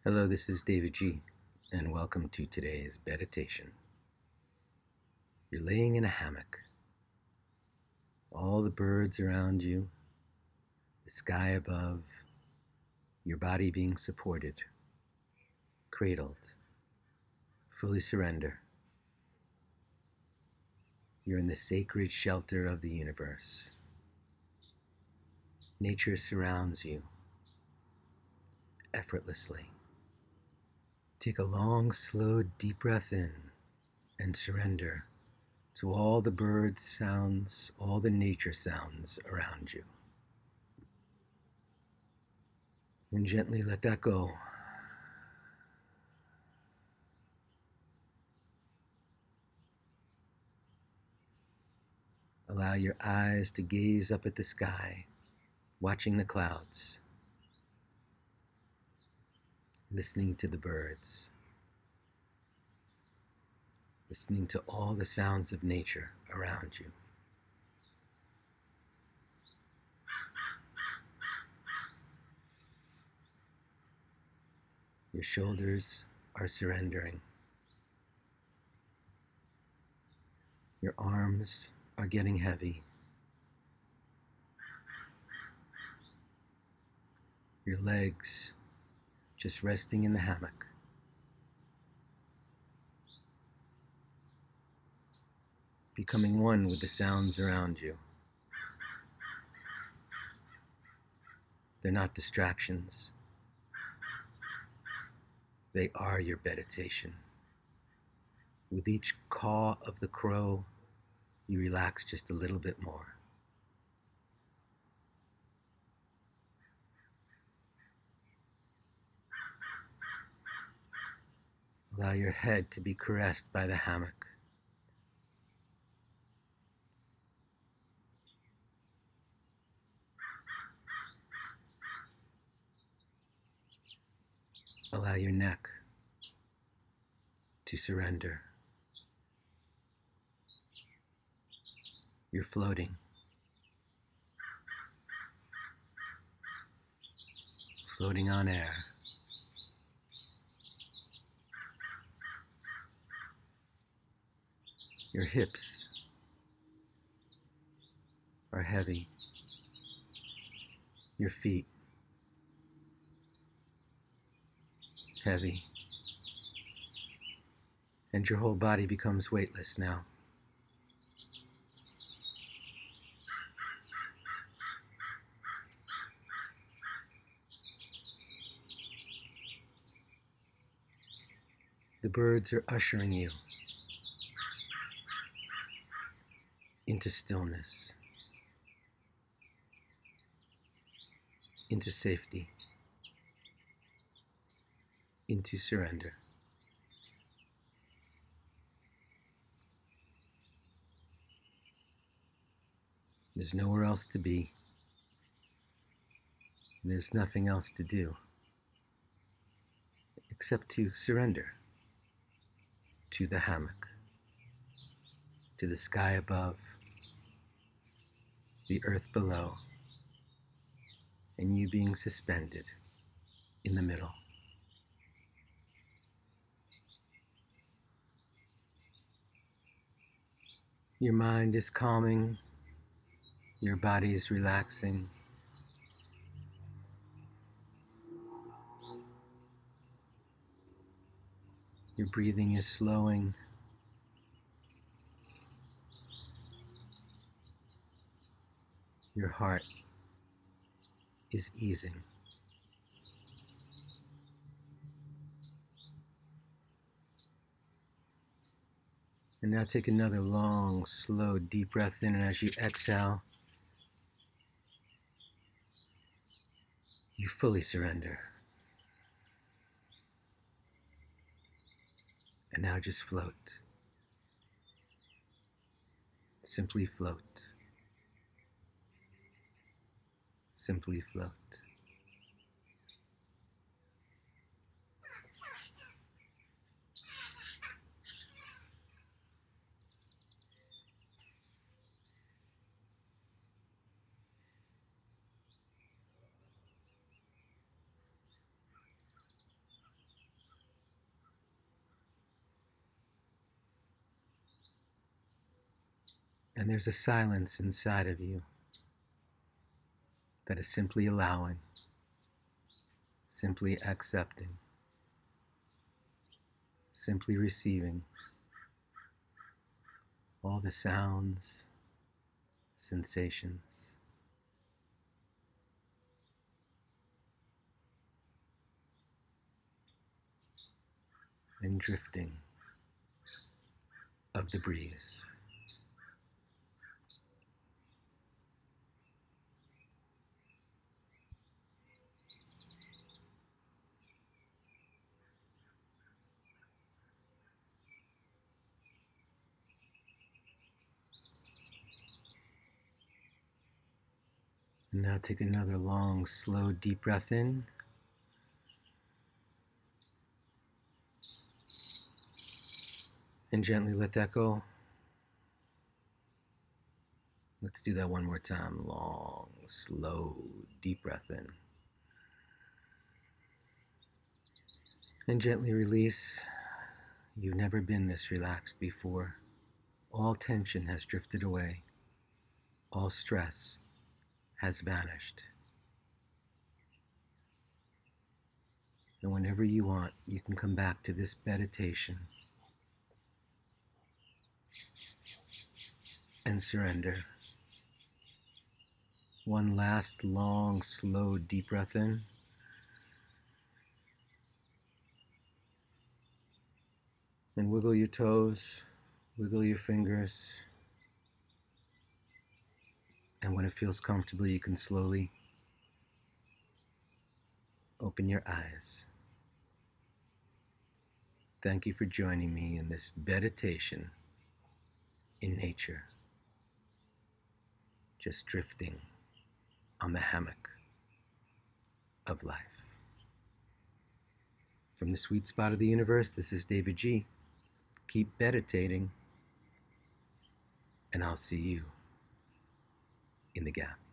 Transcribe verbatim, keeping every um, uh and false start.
Hello, this is David G, and welcome to today's meditation. You're laying in a hammock. All the birds around you, the sky above, your body being supported, cradled, fully surrender. You're in the sacred shelter of the universe. Nature surrounds you effortlessly. Take a long, slow, deep breath in and surrender to all the bird sounds, all the nature sounds around you. And gently let that go. Allow your eyes to gaze up at the sky, watching the clouds, listening to the birds, listening to all the sounds of nature around you. Your shoulders are surrendering. Your arms are getting heavy. Your legs just resting in the hammock. Becoming one with the sounds around you. They're not distractions. They are your meditation. With each caw of the crow, you relax just a little bit more. Allow your head to be caressed by the hammock. Allow your neck to surrender. You're floating. Floating on air. Your hips are heavy. Your feet heavy. And your whole body becomes weightless now. The birds are ushering you into stillness, into safety, into surrender. There's nowhere else to be. There's nothing else to do except to surrender to the hammock, to the sky above, the earth below, and you being suspended in the middle. Your mind is calming, your body is relaxing. Your breathing is slowing. Your heart is easing. And now take another long, slow, deep breath in, and as you exhale, you fully surrender. And now just float. Simply float. Simply float. And there's a silence inside of you that is simply allowing, simply accepting, simply receiving all the sounds, sensations, and drifting of the breeze. And now take another long, slow, deep breath in. And gently let that go. Let's do that one more time. Long, slow, deep breath in. And gently release. You've never been this relaxed before. All tension has drifted away. All stress has vanished. And whenever you want, you can come back to this meditation and surrender. One last long, slow, deep breath in. And wiggle your toes, wiggle your fingers. And when it feels comfortable, you can slowly open your eyes. Thank you for joining me in this meditation in nature, just drifting on the hammock of life. From the sweet spot of the universe, this is David G. Keep meditating, and I'll see you in the gap.